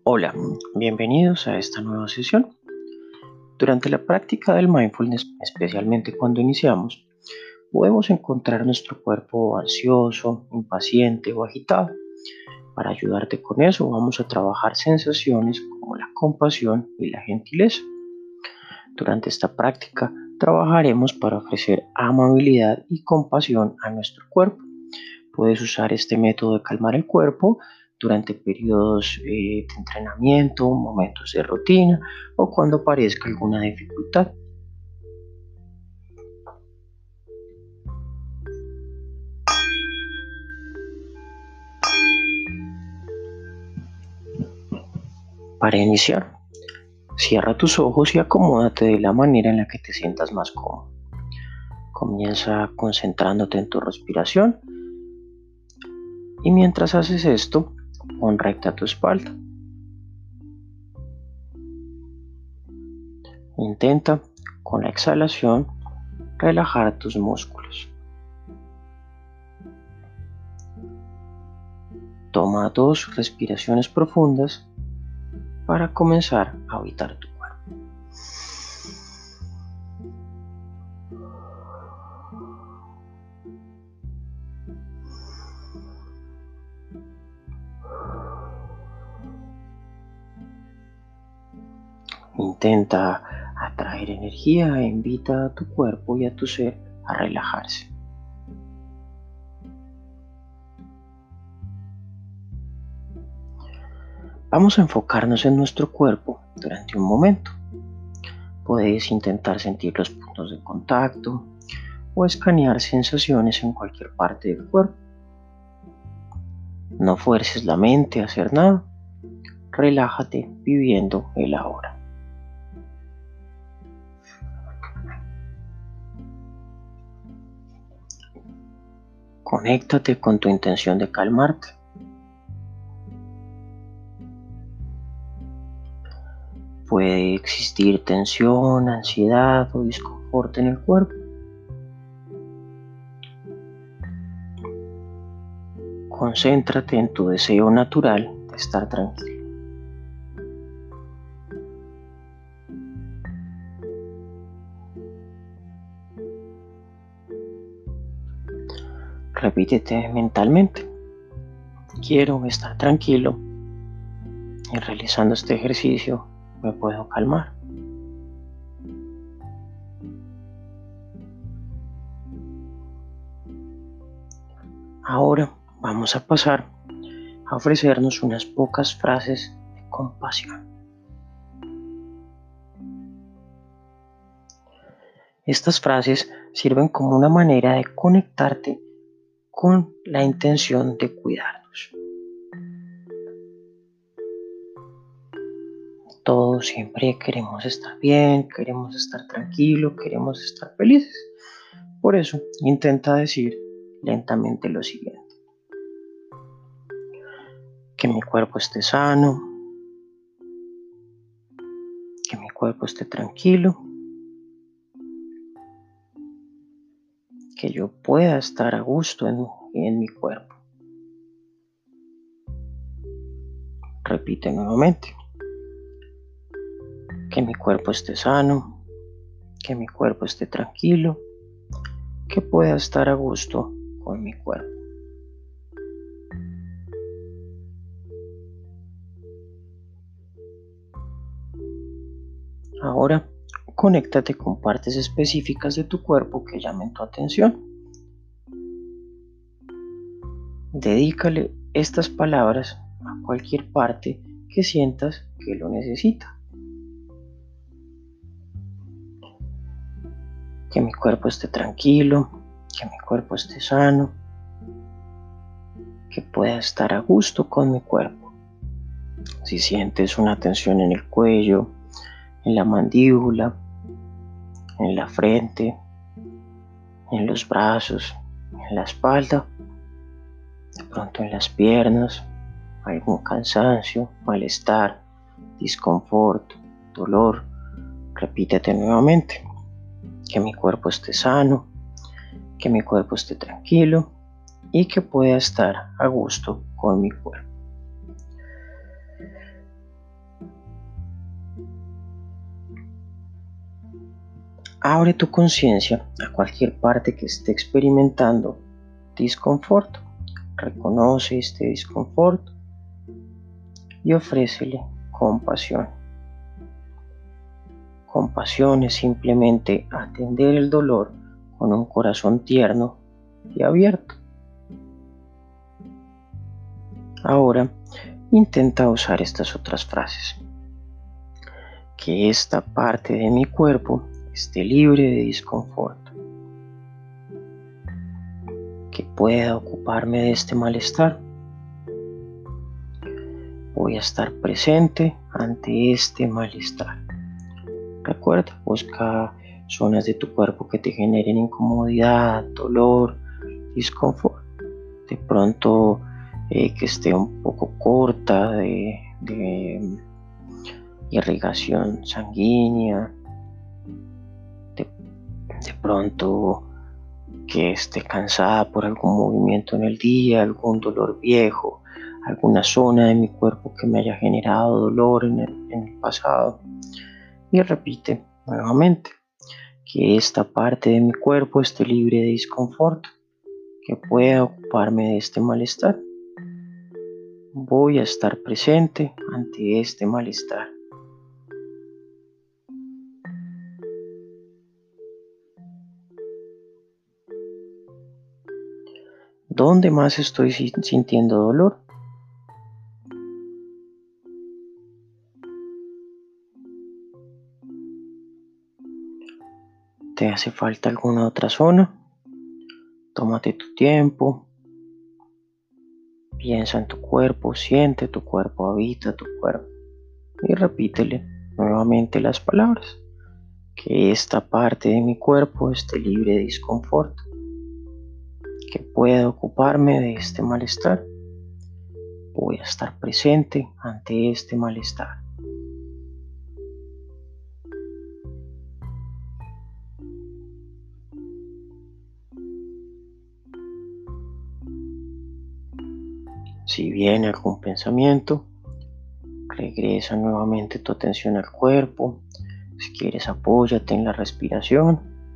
Hola, bienvenidos a esta nueva sesión. Durante la práctica del mindfulness, especialmente cuando iniciamos, podemos encontrar nuestro cuerpo ansioso, impaciente o agitado. Para ayudarte con eso, vamos a trabajar sensaciones como la compasión y la gentileza. Durante esta práctica, trabajaremos para ofrecer amabilidad y compasión a nuestro cuerpo. Puedes usar este método de calmar el cuerpo durante periodos de entrenamiento, momentos de rutina o cuando aparezca alguna dificultad. Para iniciar, cierra tus ojos y acomódate de la manera en la que te sientas más cómodo. Comienza concentrándote en tu respiración y mientras haces esto, pon recta tu espalda. Intenta, con la exhalación, relajar tus músculos. Toma 2 respiraciones profundas para comenzar a habitar tu cuerpo. Intenta atraer energía e invita a tu cuerpo y a tu ser a relajarse. Vamos a enfocarnos en nuestro cuerpo durante un momento. Puedes intentar sentir los puntos de contacto o escanear sensaciones en cualquier parte del cuerpo. No fuerces la mente a hacer nada. Relájate viviendo el ahora. Conéctate con tu intención de calmarte. Puede existir tensión, ansiedad o disconfort en el cuerpo. Concéntrate en tu deseo natural de estar tranquilo. Repítete mentalmente: quiero estar tranquilo y realizando este ejercicio me puedo calmar. Ahora vamos a pasar a ofrecernos unas pocas frases de compasión. Estas frases sirven como una manera de conectarte con la intención de cuidarnos. Todos siempre queremos estar bien, queremos estar tranquilos, queremos estar felices. Por eso, intenta decir lentamente lo siguiente: que mi cuerpo esté sano, que mi cuerpo esté tranquilo, que yo pueda estar a gusto en mi cuerpo. Repite nuevamente: que mi cuerpo esté sano, que mi cuerpo esté tranquilo, que pueda estar a gusto con mi cuerpo. Ahora, conéctate con partes específicas de tu cuerpo que llamen tu atención. Dedícale estas palabras a cualquier parte que sientas que lo necesita. Que mi cuerpo esté tranquilo, que mi cuerpo esté sano, que pueda estar a gusto con mi cuerpo. Si sientes una tensión en el cuello, en la mandíbula, en la frente, en los brazos, en la espalda, de pronto en las piernas, algún cansancio, malestar, disconfort, dolor, repítete nuevamente: que mi cuerpo esté sano, que mi cuerpo esté tranquilo y que pueda estar a gusto con mi cuerpo. Abre tu conciencia a cualquier parte que esté experimentando disconfort. Reconoce este disconfort y ofrécele compasión. Compasión es simplemente atender el dolor con un corazón tierno y abierto. Ahora intenta usar estas otras frases. Que esta parte de mi cuerpo esté libre de disconfort. Que pueda ocuparme de este malestar. Voy a estar presente ante este malestar. Recuerda, busca zonas de tu cuerpo que te generen incomodidad, dolor, disconfort. De pronto que esté un poco corta de irrigación sanguínea. De pronto que esté cansada por algún movimiento en el día, algún dolor viejo, alguna zona de mi cuerpo que me haya generado dolor en el pasado. Y repite nuevamente que esta parte de mi cuerpo esté libre de disconfort, que pueda ocuparme de este malestar. Voy a estar presente ante este malestar. ¿Dónde más estoy sintiendo dolor? ¿Te hace falta alguna otra zona? Tómate tu tiempo. Piensa en tu cuerpo, siente tu cuerpo, habita tu cuerpo. Y repítele nuevamente las palabras. Que esta parte de mi cuerpo esté libre de disconfort. Que pueda ocuparme de este malestar. Voy a estar presente ante este malestar. Si viene algún pensamiento, regresa nuevamente tu atención al cuerpo. Si quieres, apóyate en la respiración.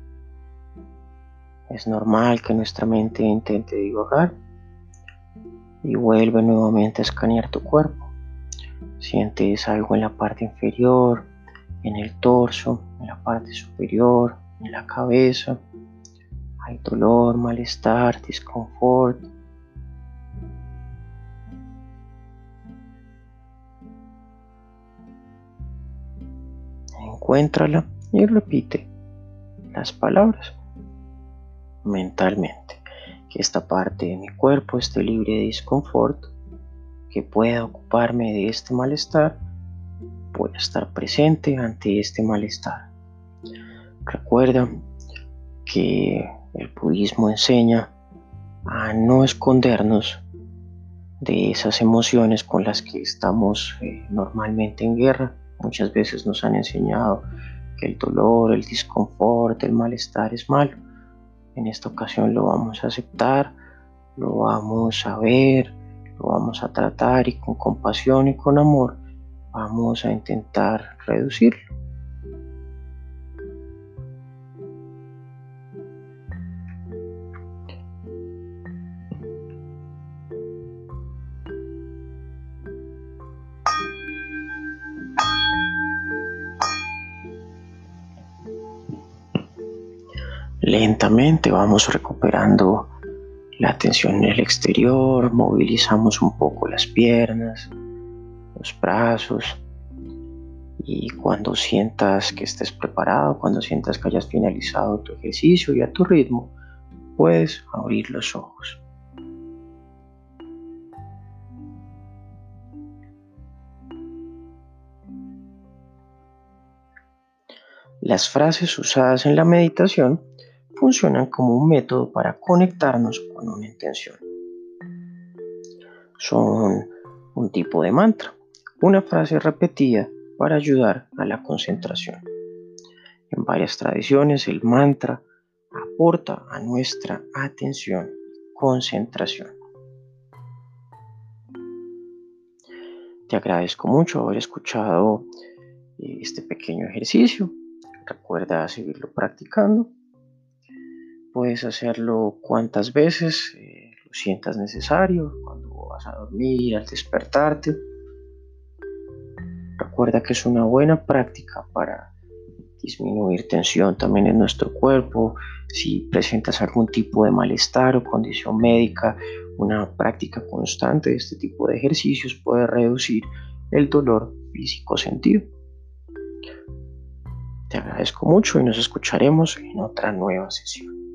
Es normal que nuestra mente intente divagar y vuelve nuevamente a escanear tu cuerpo. Sientes algo en la parte inferior, en el torso, en la parte superior, en la cabeza. Hay dolor, malestar, disconfort. Encuéntrala y repite las palabras mentalmente. Que esta parte de mi cuerpo esté libre de disconfort, que pueda ocuparme de este malestar. Voy a estar presente ante este malestar. Recuerda que el budismo enseña a no escondernos de esas emociones con las que estamos normalmente en guerra. Muchas veces nos han enseñado que el dolor, el disconfort, el malestar es malo. En esta ocasión lo vamos a aceptar, lo vamos a ver, lo vamos a tratar y con compasión y con amor vamos a intentar reducirlo. Lentamente vamos recuperando la tensión en el exterior, movilizamos un poco las piernas, los brazos, y cuando sientas que estés preparado, cuando sientas que hayas finalizado tu ejercicio y a tu ritmo, puedes abrir los ojos. Las frases usadas en la meditación funcionan como un método para conectarnos con una intención. Son un tipo de mantra, una frase repetida para ayudar a la concentración. En varias tradiciones el mantra aporta a nuestra atención y concentración. Te agradezco mucho haber escuchado este pequeño ejercicio. Recuerda seguirlo practicando. Puedes hacerlo cuantas veces lo sientas necesario, cuando vas a dormir, al despertarte. Recuerda que es una buena práctica para disminuir tensión también en nuestro cuerpo. Si presentas algún tipo de malestar o condición médica, una práctica constante de este tipo de ejercicios puede reducir el dolor físico sentido. Te agradezco mucho y nos escucharemos en otra nueva sesión.